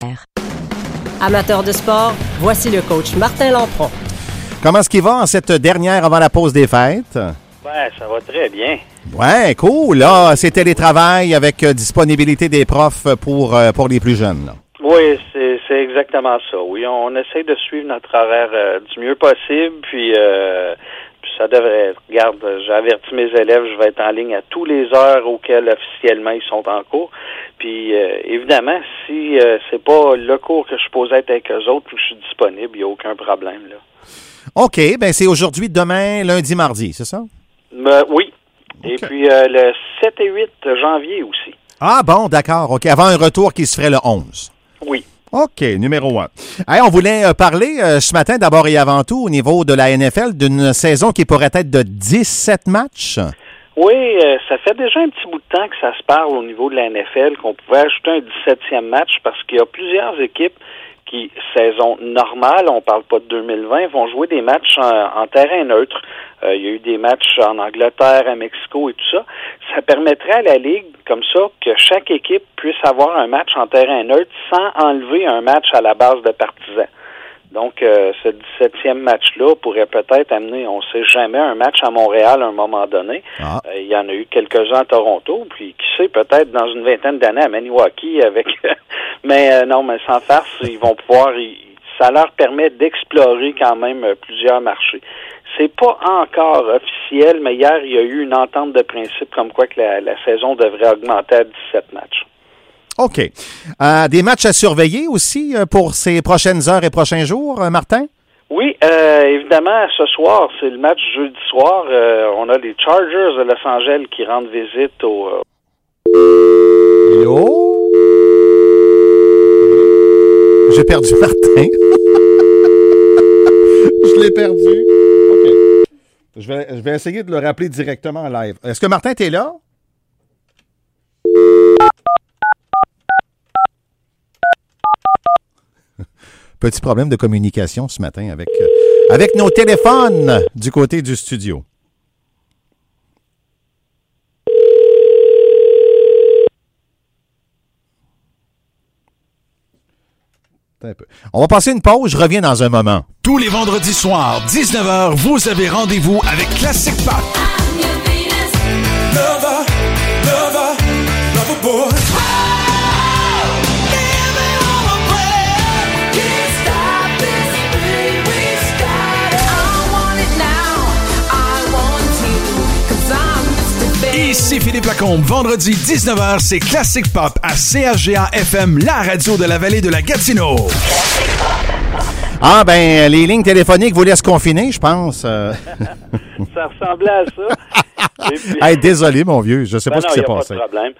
Amateurs de sport, voici le coach Martin Lampron. Comment est-ce qu'il va en cette dernière avant la pause des fêtes? Ben, ça va très bien. Ouais, cool. Là, c'est télétravail avec disponibilité des profs pour les plus jeunes. Là. Oui, c'est exactement ça. Oui, on essaie de suivre notre horaire du mieux possible, puis ça devrait. Regarde, j'avertis mes élèves, je vais être en ligne à tous les heures auxquelles officiellement ils sont en cours. Puis évidemment, si c'est pas le cours que je suis posé être avec eux autres, puis que je suis disponible, il n'y a aucun problème là. OK, ben c'est aujourd'hui, demain, lundi, mardi, c'est ça? Oui. Okay. Et puis le 7 et 8 janvier aussi. Ah bon, d'accord. OK, avant un retour qui se ferait le 11. Oui. OK, numéro 1. Hey, on voulait parler ce matin, d'abord et avant tout, au niveau de la NFL, d'une saison qui pourrait être de 17 matchs. Oui, ça fait déjà un petit bout de temps que ça se parle au niveau de la NFL, qu'on pouvait ajouter un 17e match parce qu'il y a plusieurs équipes qui, saison normale, on parle pas de 2020, vont jouer des matchs en terrain neutre. Il y a eu des matchs en Angleterre, à Mexico et tout ça. Ça permettrait à la Ligue, comme ça, que chaque équipe puisse avoir un match en terrain neutre sans enlever un match à la base de partisans. Donc, ce 17e match-là pourrait peut-être amener, on ne sait jamais, un match à Montréal à un moment donné. Il y en a eu quelques-uns à Toronto, puis qui sait, peut-être dans une vingtaine d'années à Maniwaki avec... mais non, mais sans farce, ils vont pouvoir... ça leur permet d'explorer quand même plusieurs marchés. C'est pas encore officiel, mais hier, il y a eu une entente de principe comme quoi que la saison devrait augmenter à 17 matchs. OK. Des matchs à surveiller aussi pour ces prochaines heures et prochains jours, Martin? Oui, évidemment, ce soir, c'est le match jeudi soir. On a les Chargers de Los Angeles qui rendent visite au... Hello? J'ai perdu Martin. Je l'ai perdu. OK. Je vais essayer de le rappeler directement en live. Est-ce que Martin, t'es là? Petit problème de communication ce matin avec nos téléphones du côté du studio. Un peu. On va passer une pause, je reviens dans un moment. Tous les vendredis soirs, 19h, vous avez rendez-vous avec Classic Pop. Ici Philippe Lacombe. Vendredi 19h, c'est Classic Pop à CHGA FM, la radio de la vallée de la Gatineau. Ah ben, les lignes téléphoniques vous laissent confiner, je pense. Ça ressemblait à ça. Puis... Hey, désolé, mon vieux, je sais pas ce qui s'est passé. Pas de problème.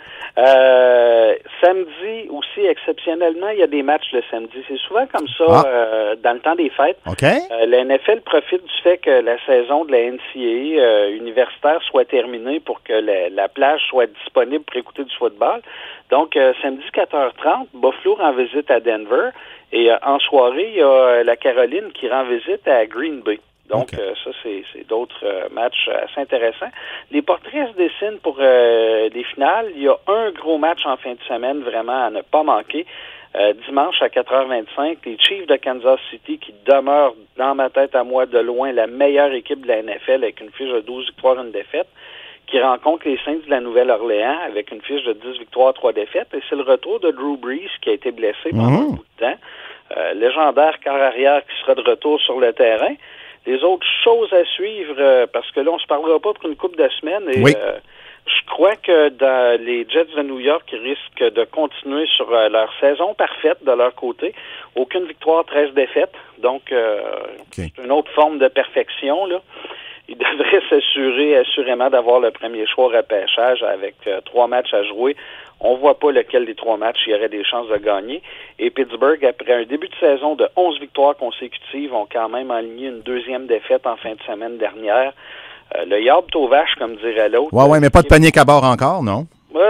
Samedi aussi, exceptionnellement, il y a des matchs le samedi. C'est souvent comme ça dans le temps des fêtes. Okay. La NFL profite du fait que la saison de la NCAA universitaire soit terminée pour que la plage soit disponible pour écouter du football. Donc, samedi 4h30, Buffalo rend visite à Denver. Et en soirée, il y a la Caroline qui rend visite à Green Bay. Donc, ça, c'est d'autres matchs assez intéressants. Les portraits se dessinent pour les finales. Il y a un gros match en fin de semaine, vraiment à ne pas manquer. Dimanche à 4h25, les Chiefs de Kansas City qui demeurent, dans ma tête à moi, de loin, la meilleure équipe de la NFL avec une fiche de 12 victoires, 1 défaite, qui rencontre les Saints de la Nouvelle-Orléans avec une fiche de 10 victoires, 3 défaites. Et c'est le retour de Drew Brees qui a été blessé pendant un bout de temps. Légendaire quart arrière qui sera de retour sur le terrain. Les autres choses à suivre, parce que là, on se parlera pas pour une couple de semaines. Et je crois que dans les Jets de New York, ils risquent de continuer sur leur saison parfaite de leur côté. Aucune victoire, 13 défaites. Donc, c'est une autre forme de perfection, là. Ils devraient s'assurer assurément d'avoir le premier choix au repêchage avec 3 matchs à jouer. On voit pas lequel des 3 matchs il y aurait des chances de gagner. Et Pittsburgh, après un début de saison de 11 victoires consécutives, ont quand même aligné une 2e défaite en fin de semaine dernière. Le yard aux vaches, comme dirait l'autre. Ouais, mais pas de panique à bord encore, non?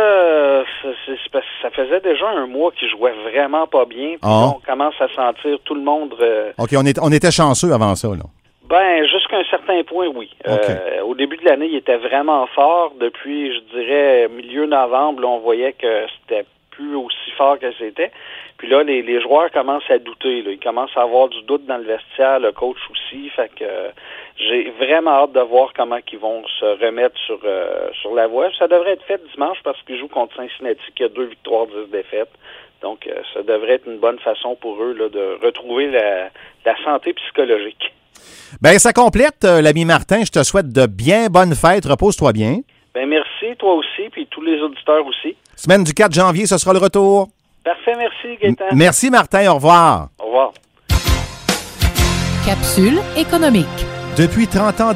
Ça faisait déjà un mois qu'ils jouaient vraiment pas bien. Puis là, on commence à sentir tout le monde... OK, on était chanceux avant ça, là. Ben, jusqu'à un certain point, oui. Okay. Au début de l'année, il était vraiment fort. Depuis, je dirais, milieu novembre, là, on voyait que c'était plus aussi fort que c'était. Puis là, les joueurs commencent à douter. Là. Ils commencent à avoir du doute dans le vestiaire, le coach aussi. Fait que j'ai vraiment hâte de voir comment ils vont se remettre sur la voie. Ça devrait être fait dimanche parce qu'ils jouent contre Cincinnati qui a 2 victoires, 10 défaites. Donc, ça devrait être une bonne façon pour eux là, de retrouver la santé psychologique. Ben, ça complète, l'ami Martin. Je te souhaite de bien bonnes fêtes. Repose-toi bien. Ben, merci, toi aussi, puis tous les auditeurs aussi. Semaine du 4 janvier, ce sera le retour. Parfait, merci, Gaëtan. Merci, Martin. Au revoir. Au revoir. Capsule économique. Depuis 30 ans